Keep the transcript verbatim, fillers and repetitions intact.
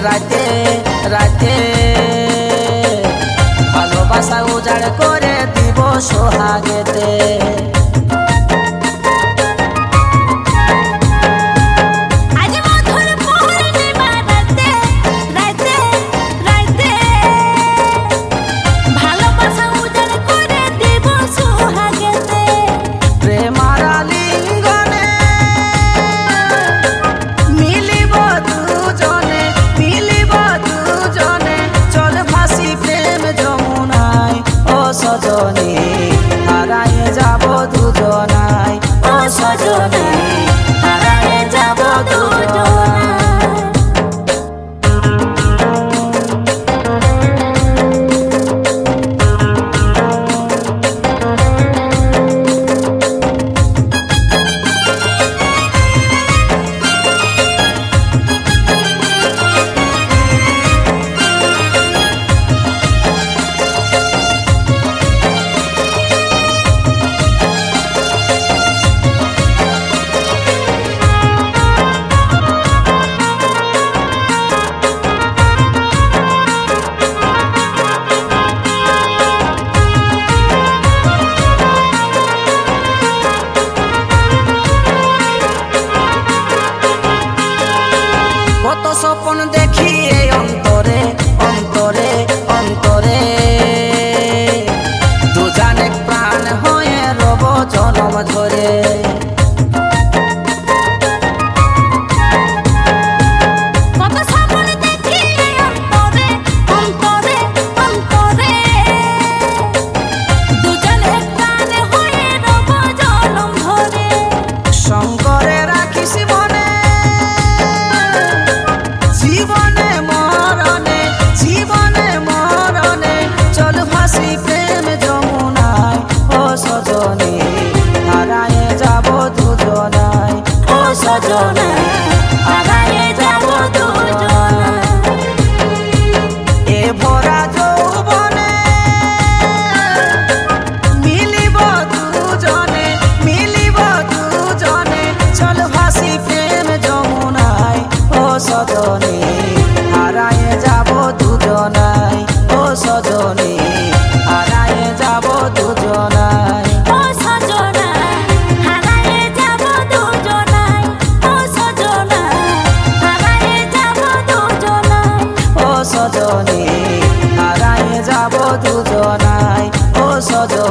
রাতে রাতে ভালোবাসা উজাড় করে দিব সোহাগেতে। সজনী হারায়ে যাব দুজনাই, ও সজনী হারায়ে যাব দুজনাই। কত স্বপ্ন দেখি এই অন্তরে অন্তরে অন্তরে, দুজানে প্রাণ হয়ে রব জনম ধরে। সজনী হারায়ে যাব দুজনাই, এ ভরা যৌবনে মিলিব দুজনে মিলিব দুজনে, চল ভাসি প্রেম যমুনায়। ও সজনী হারায়ে যাব দুজনাই, ও সজনী হারায়ে যাব দুজনাই। সজনী হারায়ে যাব দুজনাই, ও সজনী।